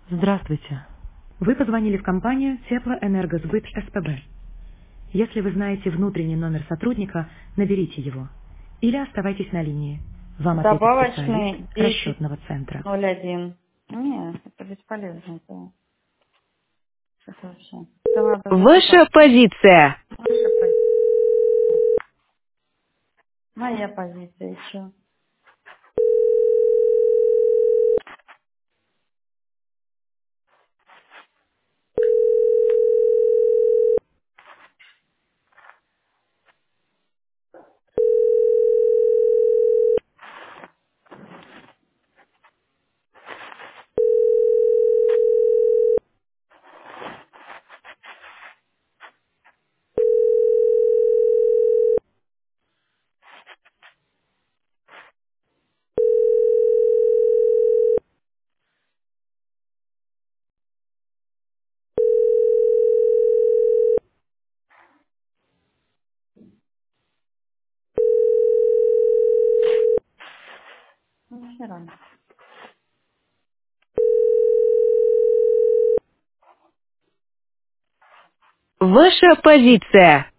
Здравствуйте. Вы позвонили в компанию Теплоэнергосбыт СПБ. Если вы знаете внутренний номер сотрудника, наберите его. Или оставайтесь на линии. Вам ответит специалист Добавочный расчетного центра. 1001. Нет, это бесполезно. Это вообще. Это надо Ваша записать. позиция. Ваша позиция. Моя позиция еще. Ну, все равно. Ваша позиция.